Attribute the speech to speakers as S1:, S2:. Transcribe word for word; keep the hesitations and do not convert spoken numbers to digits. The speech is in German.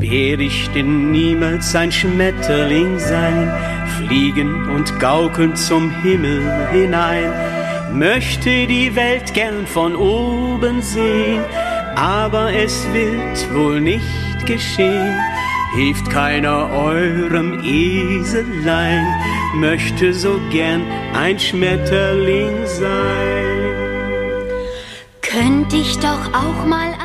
S1: werd ich denn niemals ein Schmetterling sein, fliegen und gaukeln zum Himmel hinein. Möchte die Welt gern von oben sehen, aber es wird wohl nicht geschehen. Hilft keiner eurem Eselein, möchte so gern ein Schmetterling sein.
S2: Könnt ich doch auch mal